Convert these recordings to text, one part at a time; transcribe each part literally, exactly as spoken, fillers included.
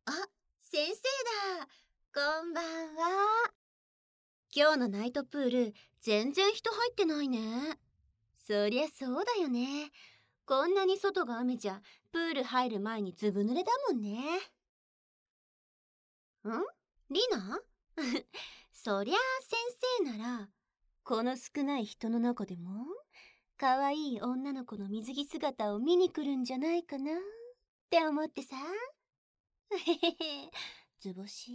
あ、先生だ。こんばんは。今日のナイトプール、全然人入ってないね。そりゃそうだよね。こんなに外が雨じゃ、プール入る前にずぶ濡れだもんね。んリナそりゃあ先生なら、この少ない人の中でも、かわいい女の子の水着姿を見に来るんじゃないかなって思ってさ。へへへ、図星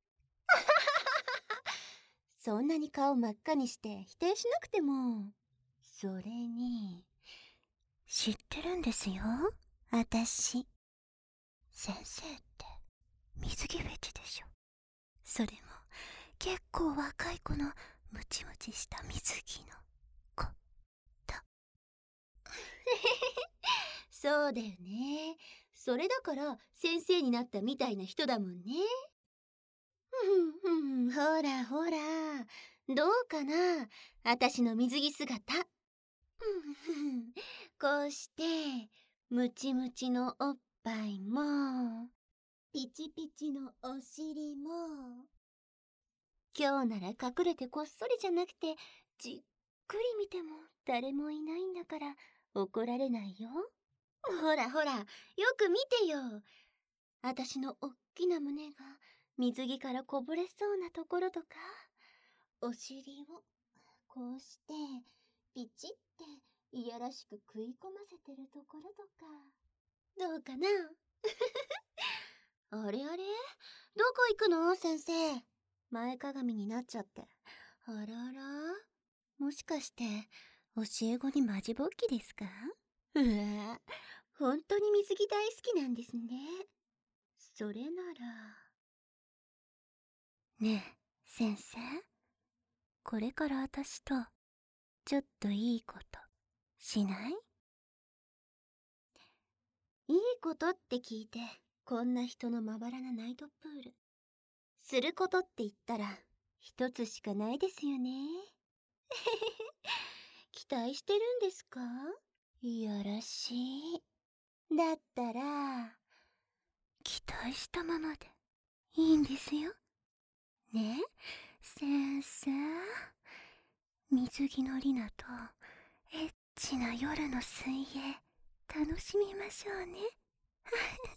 そんなに顔真っ赤にして否定しなくても。それに、知ってるんですよ、私。先生って水着フェチでしょ。それも結構若い子のムチムチした水着の子と。そうだよね。それだから先生になったみたいな人だもんね。ふんふん、ほらほら、どうかな、私の水着姿。こうしてムチムチのおっぱいもピチピチのお尻も、今日なら隠れてこっそりじゃなくてじっくり見ても誰もいないんだから怒られないよ。ほらほら、よく見てよ。私のおっきな胸が水着からこぼれそうなところとか、お尻をこうしてピチっていやらしく食い込ませてるところとか、どうかなあれあれ、どこ行くの先生。前かがみになっちゃって。あらあら、もしかして教え子にマジ勃起ですか？うわ、本当に水着大好きなんですね。それなら。ねえ先生、これから私とちょっといいことしない？いいことって聞いて、こんな人のまばらなナイトプール、することって言ったら一つしかないですよね。期待してるんですか？よろしい。だったら期待したままでいいんですよね。先生、水着のリナとエッチな夜の水泳楽しみましょうね。